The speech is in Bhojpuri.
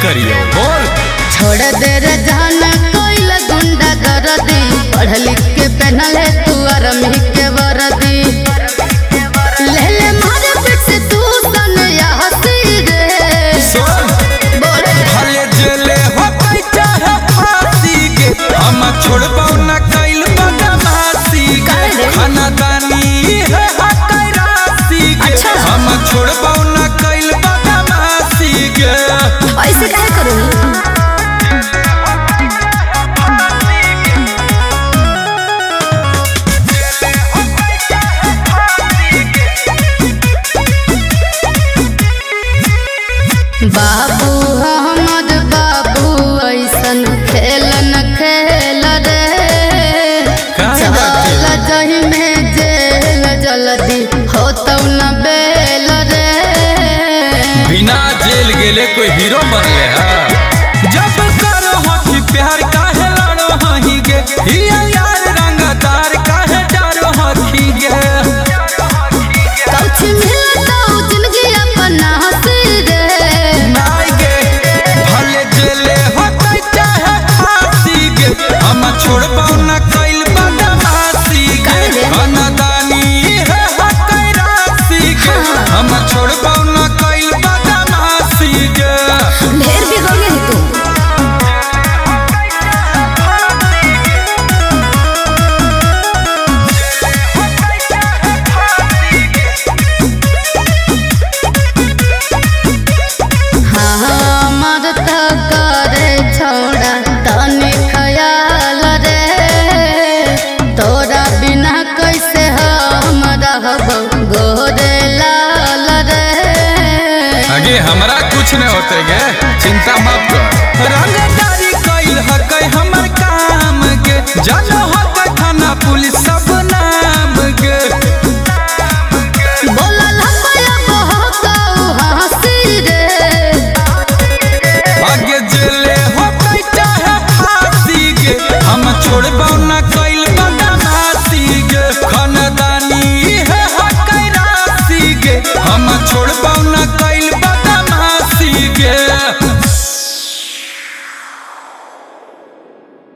करियो बोल। छोड़ दे रे जाना कोई गुंडा गर्दी, पढ़ लिख के पहनल है तू आर्मी के वर्दी। ले ले मारे पीठ से तू सन या हंसी रे। सुन बोल भले जेले हो कई चाहे फांसी के, हम छोड़बो न कइल बदमाशी के। खानदानी है हकई राशि के, अच्छा। हम छोड़बो न कइल बदमाशी के। ऐसे काहे करू? बाबू हमद बाबू ऐसन खेल न खेल रे। काहे चल बाटे? जही में जेल जल्दी हो तो न बेल रे। बिना जेल गेले कोई हीरो बनले है। जब करो हकी प्यार काहे लड़ो हही गे, हिया यार रंगदार काहे डरो हकी गे। कौची मिलता जिंदगी अपना हंसी रे। नाई गे भले जेले होतै चाहे फांसी गे, हम छोड़बो न कइल बदमाशी गे। खानदानी है हकई राशि गे, हम छोड़बो न कइल बदमाशी गे। ढेर भी गौले ही तू। हाँ मरता करे छोड़ा तनी ख्याल रे। तोरा बिना कैसे हम रहब गोरे लाल रे। आगे हमरा कुछ नहीं होते गे, चिंता मत कर। रंगदारी कइल हकई हमर काम के, जानो हक थाना पुलिस सब